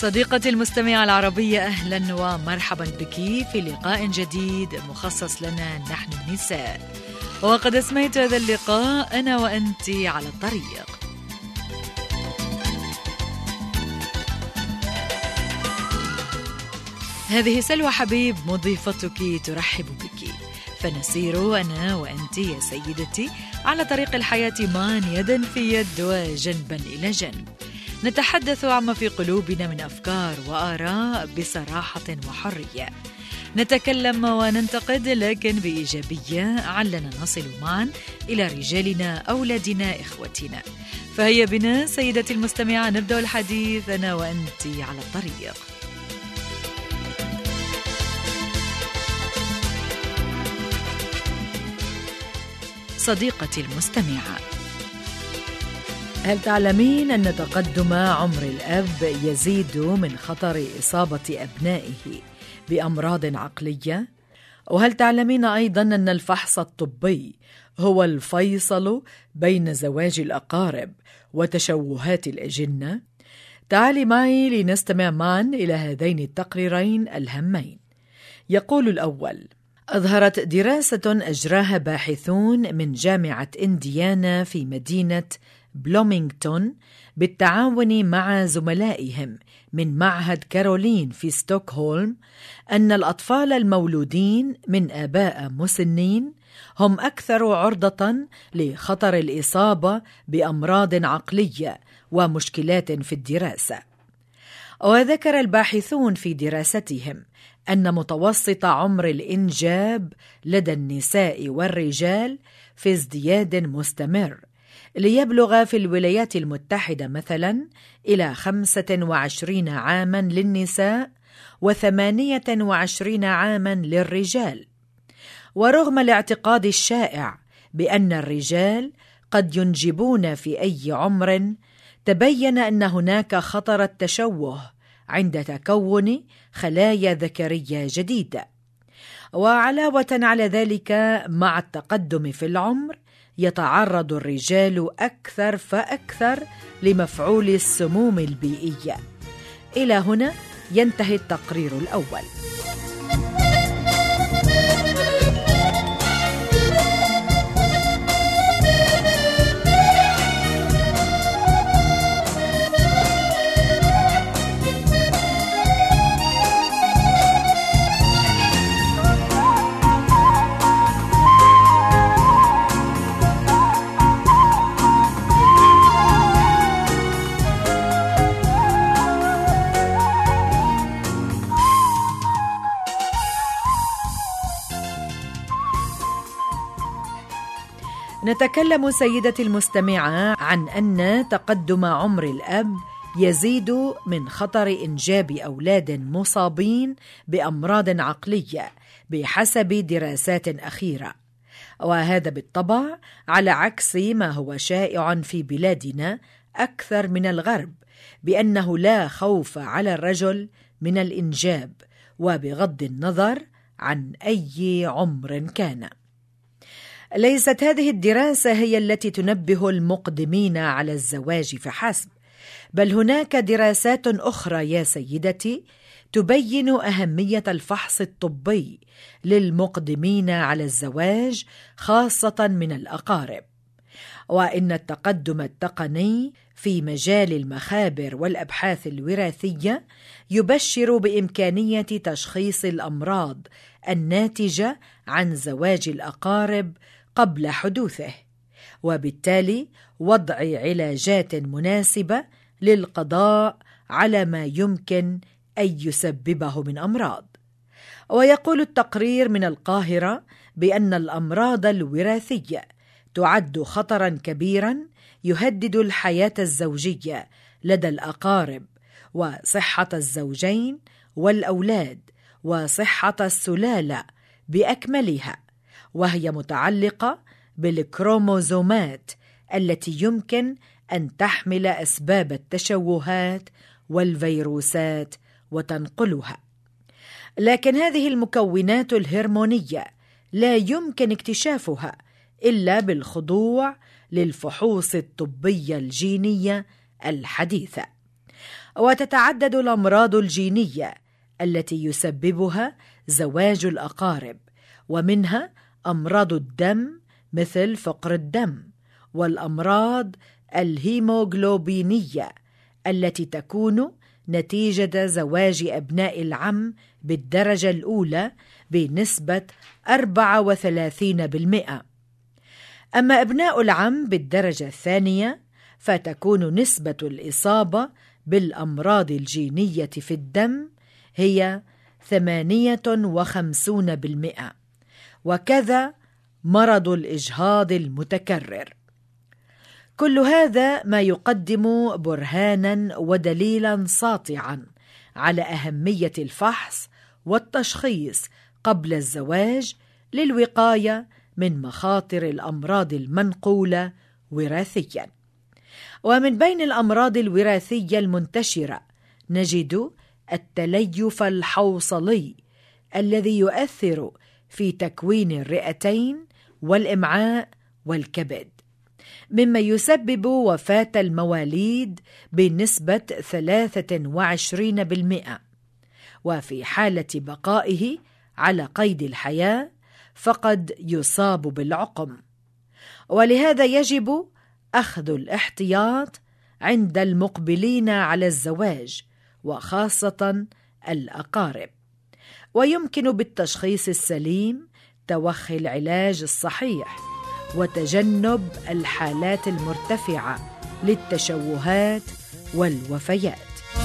صديقتي المستمعة العربية، أهلا ومرحبا بك في لقاء جديد مخصص لنا نحن النساء. وقد أسميت هذا اللقاء أنا وأنت على الطريق. هذه سلوى حبيب مضيفتك ترحب بك، فنسير أنا وأنت يا سيدتي على طريق الحياة معا يدا في يد وجنبا إلى جنب، نتحدث عما في قلوبنا من أفكار وآراء بصراحة وحرية، نتكلم وننتقد لكن بإيجابية علنا نصل معا إلى رجالنا، أولادنا، إخوتنا. فهيا بنا سيدتي المستمعة نبدأ الحديث أنا وأنت على الطريق. صديقتي المستمعة، هل تعلمين أن تقدم عمر الأب يزيد من خطر إصابة أبنائه بأمراض عقلية؟ وهل تعلمين أيضا أن الفحص الطبي هو الفيصل بين زواج الأقارب وتشوهات الأجنة؟ تعالي معي لنستمع معا إلى هذين التقريرين الهامين. يقول الأول: أظهرت دراسة أجراها باحثون من جامعة إنديانا في مدينة بلومينغتون بالتعاون مع زملائهم من معهد كارولين في ستوكهولم أن الأطفال المولودين من آباء مسنين هم أكثر عرضة لخطر الإصابة بأمراض عقلية ومشكلات في الدراسة. وذكر الباحثون في دراستهم أن متوسط عمر الإنجاب لدى النساء والرجال في ازدياد مستمر، ليبلغ في الولايات المتحدة مثلا إلى 25 عاما للنساء و28 عاما للرجال. ورغم الاعتقاد الشائع بأن الرجال قد ينجبون في أي عمر، تبين أن هناك خطر التشوه عند تكون خلايا ذكرية جديدة. وعلاوة على ذلك، مع التقدم في العمر يتعرض الرجال أكثر فأكثر لمفعول السموم البيئية. إلى هنا ينتهي التقرير الأول. نتكلم سيدتي المستمعة عن أن تقدم عمر الأب يزيد من خطر إنجاب أولاد مصابين بأمراض عقلية بحسب دراسات أخيرة، وهذا بالطبع على عكس ما هو شائع في بلادنا أكثر من الغرب، بأنه لا خوف على الرجل من الإنجاب وبغض النظر عن أي عمر كان. ليست هذه الدراسة هي التي تنبه المقدمين على الزواج فحسب، بل هناك دراسات أخرى يا سيدتي تبين أهمية الفحص الطبي للمقدمين على الزواج خاصة من الأقارب. وإن التقدم التقني في مجال المخابر والأبحاث الوراثية يبشر بإمكانية تشخيص الأمراض الناتجة عن زواج الأقارب قبل حدوثه، وبالتالي وضع علاجات مناسبة للقضاء على ما يمكن أن يسببه من أمراض. ويقول التقرير من القاهرة بأن الأمراض الوراثية تعد خطرا كبيرا يهدد الحياة الزوجية لدى الأقارب وصحة الزوجين والأولاد وصحة السلالة بأكملها، وهي متعلقة بالكروموزومات التي يمكن أن تحمل أسباب التشوهات والفيروسات وتنقلها. لكن هذه المكونات الهرمونية لا يمكن اكتشافها إلا بالخضوع للفحوص الطبية الجينية الحديثة. وتتعدد الأمراض الجينية التي يسببها زواج الأقارب، ومنها أمراض الدم مثل فقر الدم، والأمراض الهيموغلوبينية التي تكون نتيجة زواج أبناء العم بالدرجة الأولى بنسبة 34%. أما أبناء العم بالدرجة الثانية فتكون نسبة الإصابة بالأمراض الجينية في الدم هي 58%، وكذا مرض الإجهاض المتكرر. كل هذا ما يقدم برهانا ودليلا ساطعا على أهمية الفحص والتشخيص قبل الزواج للوقاية من مخاطر الأمراض المنقولة وراثيا. ومن بين الأمراض الوراثية المنتشرة نجد التليف الحوصلي الذي يؤثر في تكوين الرئتين والإمعاء والكبد، مما يسبب وفاة المواليد بنسبة 23%، وفي حالة بقائه على قيد الحياة فقد يصاب بالعقم. ولهذا يجب أخذ الاحتياط عند المقبلين على الزواج، وخاصة الأقارب. ويمكن بالتشخيص السليم توخي العلاج الصحيح وتجنب الحالات المرتفعة للتشوهات والوفيات.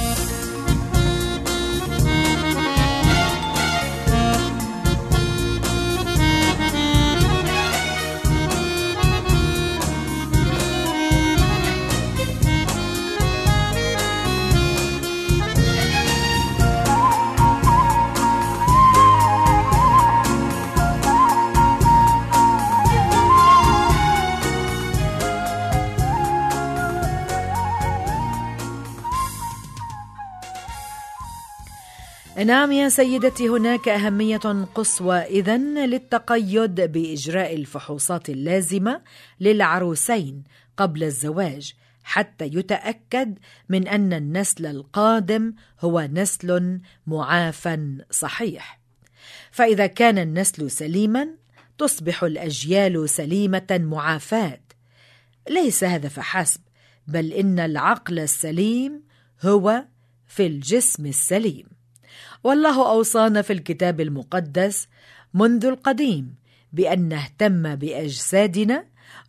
نعم يا سيدتي، هناك أهمية قصوى إذن للتقيد بإجراء الفحوصات اللازمة للعروسين قبل الزواج حتى يتأكد من أن النسل القادم هو نسل معافى صحيح. فإذا كان النسل سليما تصبح الأجيال سليمة معافاة. ليس هذا فحسب، بل إن العقل السليم هو في الجسم السليم. والله أوصانا في الكتاب المقدس منذ القديم بأن نهتم بأجسادنا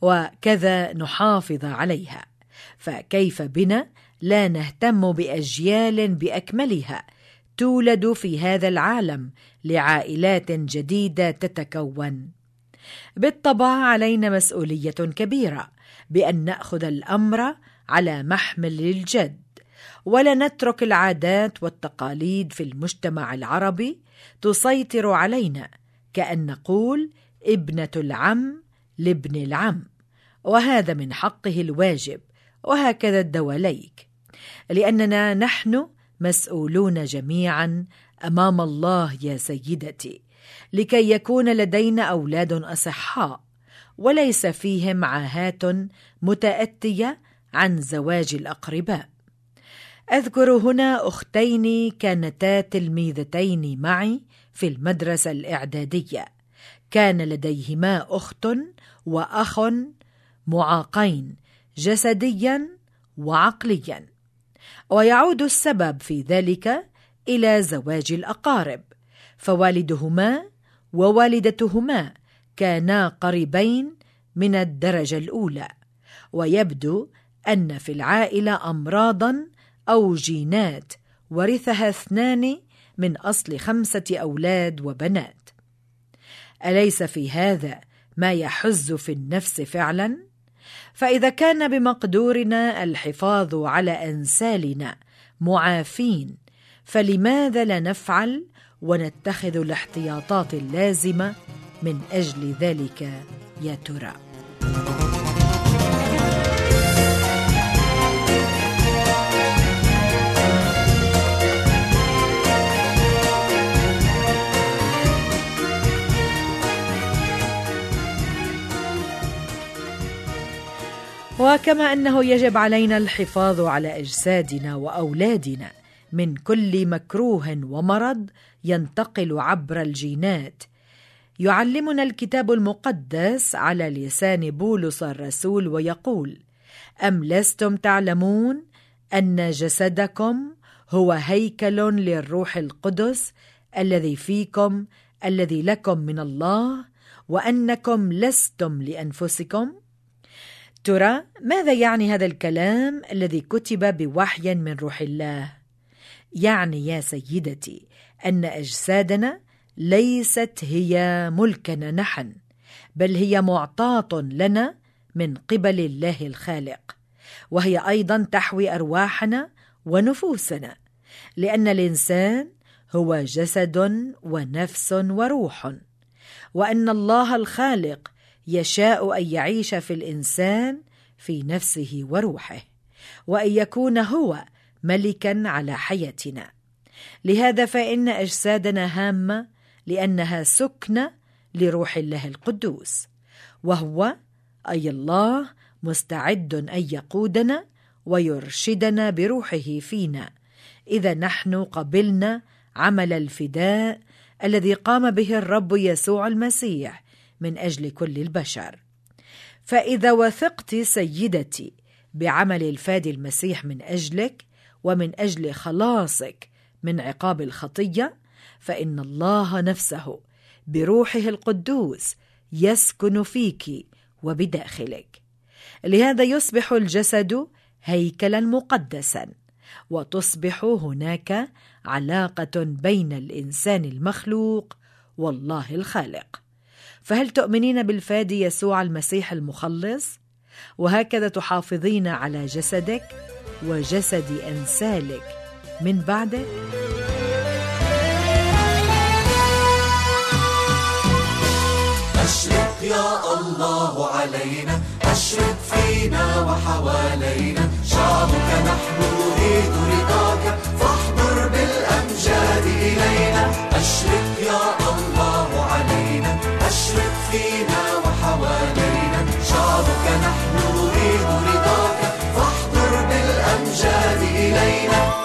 وكذا نحافظ عليها، فكيف بنا لا نهتم بأجيال بأكملها تولد في هذا العالم لعائلات جديدة تتكون؟ بالطبع علينا مسؤولية كبيرة بأن نأخذ الأمر على محمل الجد، ولا نترك العادات والتقاليد في المجتمع العربي تسيطر علينا، كأن نقول ابنة العم لابن العم، وهذا من حقه الواجب، وهكذا الدواليك، لأننا نحن مسؤولون جميعا أمام الله يا سيدتي، لكي يكون لدينا أولاد أصحاء وليس فيهم عاهات متأتية عن زواج الأقرباء. أذكر هنا أختين كانتا تلميذتين معي في المدرسة الإعدادية، كان لديهما أخت وأخ معاقين جسديا وعقليا، ويعود السبب في ذلك إلى زواج الأقارب، فوالدهما ووالدتهما كانا قريبين من الدرجة الأولى، ويبدو أن في العائلة أمراضا أو جينات ورثها 2 من أصل 5 أولاد وبنات. أليس في هذا ما يحز في النفس فعلا؟ فإذا كان بمقدورنا الحفاظ على أنسالنا معافين، فلماذا لا نفعل ونتخذ الاحتياطات اللازمة من أجل ذلك يا ترى؟ وكما أنه يجب علينا الحفاظ على أجسادنا وأولادنا من كل مكروه ومرض ينتقل عبر الجينات، يعلمنا الكتاب المقدس على لسان بولس الرسول ويقول: أم لستم تعلمون أن جسدكم هو هيكل للروح القدس الذي فيكم الذي لكم من الله وأنكم لستم لأنفسكم؟ ترى ماذا يعني هذا الكلام الذي كتب بوحي من روح الله؟ يعني يا سيدتي أن أجسادنا ليست هي ملكنا نحن، بل هي معطاة لنا من قبل الله الخالق، وهي أيضا تحوي أرواحنا ونفوسنا، لأن الإنسان هو جسد ونفس وروح، وأن الله الخالق يشاء أن يعيش في الإنسان في نفسه وروحه، وأن يكون هو ملكا على حياتنا. لهذا فإن أجسادنا هامة، لأنها سكنة لروح الله القدوس، وهو أي الله مستعد أن يقودنا ويرشدنا بروحه فينا إذا نحن قبلنا عمل الفداء الذي قام به الرب يسوع المسيح من أجل كل البشر. فإذا وثقت سيدتي بعمل الفادي المسيح من أجلك ومن أجل خلاصك من عقاب الخطية، فإن الله نفسه بروحه القدوس يسكن فيك وبداخلك. لهذا يصبح الجسد هيكلا مقدسا، وتصبح هناك علاقة بين الإنسان المخلوق والله الخالق. فهل تؤمنين بالفادي يسوع المسيح المخلص؟ وهكذا تحافظين على جسدك وجسد أنسالك من بعده؟ أشرق يا الله علينا، أشرق فينا وحوالينا، شعبك نحن نريد رضاك، فاحضر بالأمجاد إلينا. أشرق يا الله علينا، أشرق فينا وحوالينا، شعبك نحن نريد رضاك، فاحضر بالأمجاد إلينا.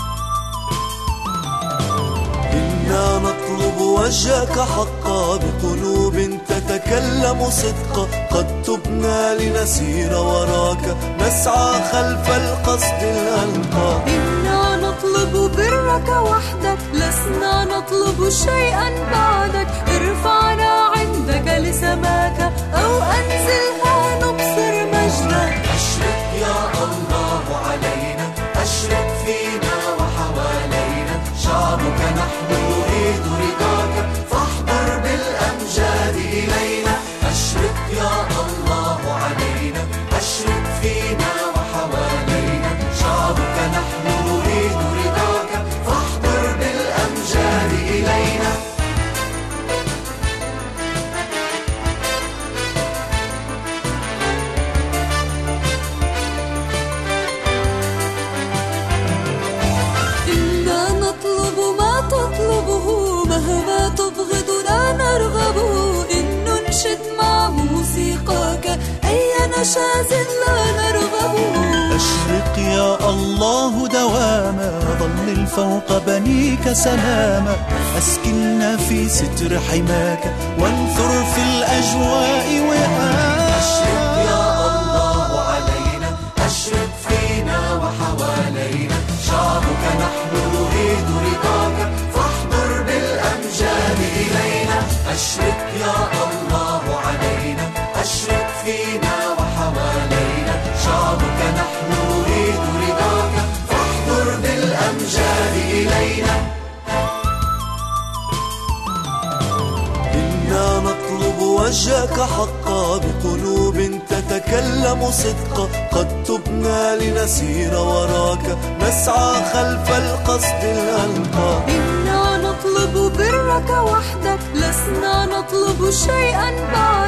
إنا نطلب وجهك حقا بقلوب تتكلم صدقا، قد تبنا لنسير وراك، نسعى خلف القصد الألقى. إنا نطلب برك وحدك، لسنا نطلب شيئا بعدك، ارفعنا عندك لسماك أو أنزلها نبصر مجدك. أشرق يا الله علينا، أشرق فينا وحوالينا، شعبك نحن نريد رضاك، فاحضر بالأمجاد إلينا. أشرق يا الله علينا، أشرق فينا وحوالينا، شعبك نحن نريد رضاك، فاحضر بالأمجاد إلينا. إنا نطلب ما تطلبه، مهما تبغضنا نرغبه، إن ننشد مع موسيقاك أي نشاز لا نرغبه. أشرق يا الله دواما، ظلل فوق بنيك سلاما، أسكننا في ستر حماك، وانثر في الأجواء وهاك. أشرق يا الله علينا، أشرق فينا وحوالينا، شعبك نحن نريد رضاك، فاحضر بالأمجاد إلينا. أشرق يا الله علينا، أشرق فينا وحوالينا، شعبك نحن نريد رضاك، فاحضر بالأمجاد إلينا. إنا نطلب وجهك حقا بقلوب تتكلم صدقا، قد تبنا لنسير وراك، نسعى خلف القصد الألقى. إنا نطلب برك وحدك، لسنا نطلب شيئا بعدك،